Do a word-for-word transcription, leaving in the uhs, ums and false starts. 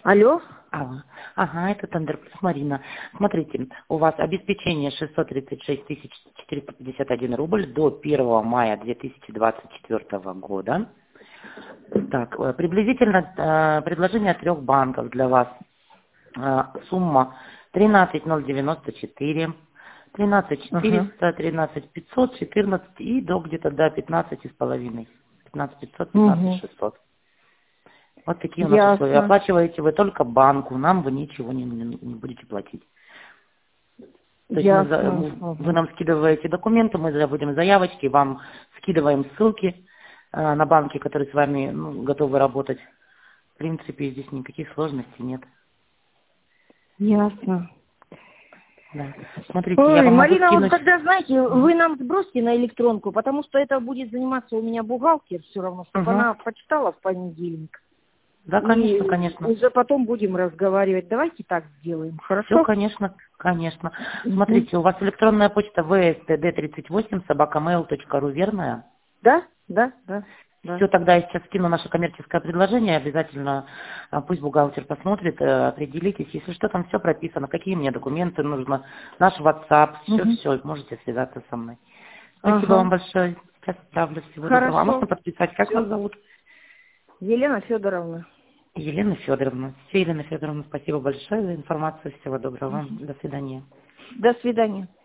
Алло? Алло. Ага, это Тандер плюс Марина. Смотрите, у вас обеспечение шестьсот тридцать шесть тысяч четыреста пятьдесят один рубль до первого мая две тысячи двадцать четвёртого года. Так, э, приблизительно э, предложение трех банков для вас. Э, сумма тринадцать тысяч девяносто четыре, тринадцать тысяч Ага. четыреста, тринадцать тысяч пятьсот, четырнадцать и до где-то до пятнадцати с половиной. пятнадцать тысяч пятьсот, пятнадцать тысяч Угу. шестьсот. Вот такие у нас условия. Ясно. Оплачиваете вы только банку, нам вы ничего не, не- не будете платить. То есть мы за- Ясно. вы Угу. нам скидываете документы, мы за- будем заявочки, вам скидываем ссылки э, на банки, которые с вами ну, готовы работать. В принципе, здесь никаких сложностей нет. Ясно. Да. Смотрите, я Ой, вам могу Марина, вот скинуть... тогда, знаете, вы нам сбросьте на электронку, потому что это будет заниматься у меня бухгалтер все равно, чтобы Угу. она почитала в понедельник. Да, И конечно, конечно. уже потом будем разговаривать. Давайте так сделаем, Все, хорошо? конечно, конечно. Угу. Смотрите, у вас электронная почта вэ эс тэ дэ тридцать восемь собака мэйл точка ру, верная? Да, да, да, да. Все, тогда я сейчас скину наше коммерческое предложение, обязательно а, пусть бухгалтер посмотрит, э, определитесь, если что, там все прописано, какие мне документы нужно, наш WhatsApp, Угу. все-все, можете связаться со мной. Спасибо Ага. вам большое, сейчас отправлю, всего доброго. А можно Хорошо. подписать, как Все. вас зовут? Елена Федоровна. Елена Федоровна. Все, Елена Федоровна, спасибо большое за информацию, всего доброго вам, до свидания. До свидания.